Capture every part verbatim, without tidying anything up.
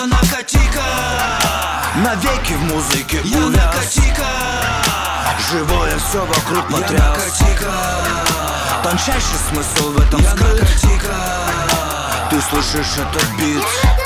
наркотика, навеки в музыке я увяз. наркотика, живое все вокруг я потряс. наркотика, Тончайший смысл в этом я скрыт. наркотика, Ты слышишь этот бит,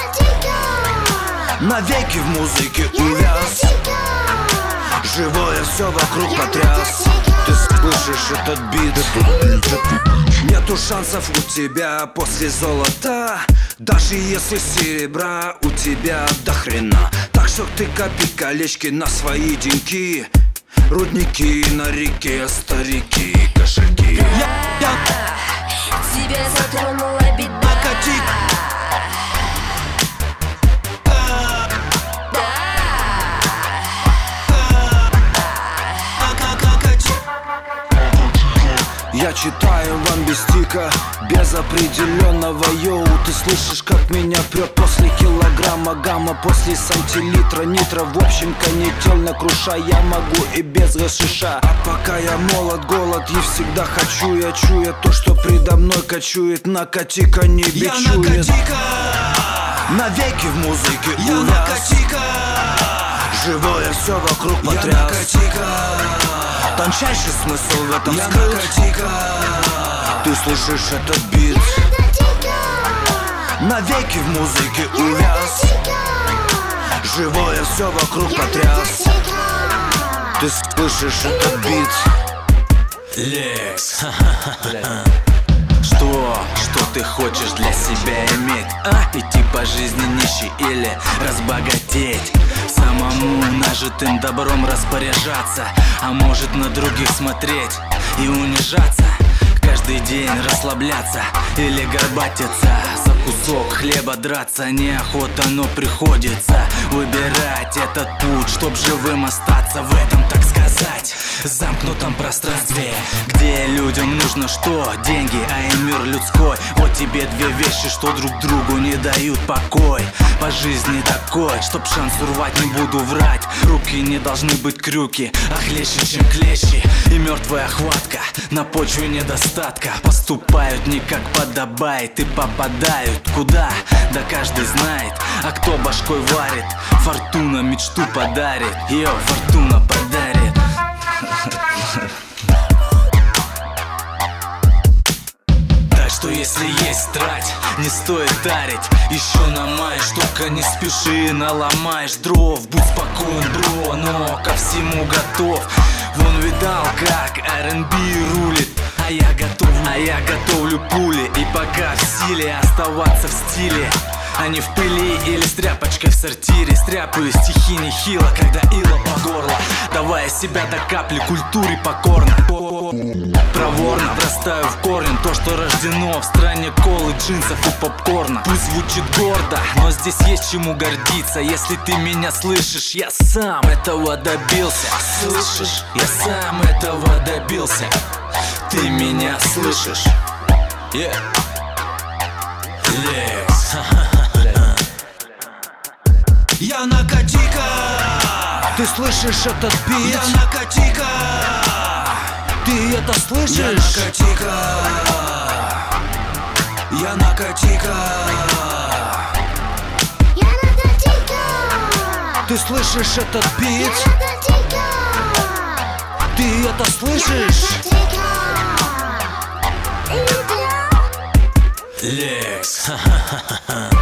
навеки в музыке увяз. Живое все вокруг потряс. Ты слышишь этот бит. Нету шансов у тебя после золота, даже если серебра у тебя до хрена. Так что ты копи колечки на свои деньги, рудники на реке, старики, кошельки. я, я, Тебя затронула беда. наркотик, Я читаю вам без тика, без определенного йоу. Ты слышишь, как меня прет после килограмма гамма, после сантилитра нитра. В общем, канитель круша, я могу и без гашиша. А пока я молод, голод и всегда хочу. Я чую то, что предо мной кочует. Накати-ка, не я бичует. наркотика, Навеки в музыке я увяз. наркотика, Живое все вокруг я потряс. наркотика, Тончайший смысл в этом я скрыт. наркотика, Ты слышишь этот бит, навеки в музыке увяз. Живое все вокруг потряс. Ты слышишь этот бит. Лекс. Что, что ты хочешь для себя иметь? А? Идти по жизни нищий или разбогатеть? Самому нажитым добром распоряжаться, а может на других смотреть и унижаться? Каждый день расслабляться или горбатиться, за кусок хлеба драться неохота, но приходится выбирать этот путь, чтоб живым остаться в этом, так сказать, замкнутом пространстве, где людям нужно что? Деньги, а и мир людской. Вот тебе две вещи, что друг другу не дают покой. По жизни такой, чтоб шанс урвать, не буду врать. Руки не должны быть крюки, а хлеще, чем клещи. И мертвая хватка на почве недостатка. Поступают не как подобает и попадают куда? Да каждый знает, а кто башкой варит. Фортуна мечту подарит, ее фортуна подарит. Так что если есть, трать, не стоит тарить. Еще намаешь, только не спеши, наломаешь дров. Будь спокоен, бро, но ко всему готов. Вон видал, как ар энд би рулит, а я готов, а я готовлю пули. И пока в силе оставаться в стиле, а не в пыли или с тряпочкой в сортире. Стряпаю стихи нехило, когда ила по горло, давая себя до капли культуре покорно. Проворно врастаю в корень то, что рождено в стране колы, джинсов и попкорна. Пусть звучит гордо, но здесь есть чему гордиться. Если ты меня слышишь, я сам этого добился. Слышишь, я сам этого добился. Ты меня слышишь? Yeah. Лекс. я наркотика, Ты слышишь этот бит? я наркотика, Ты это я слышишь? наркотика, я наркотика, Ты слышишь этот бит? Ты это слышишь? Лекс.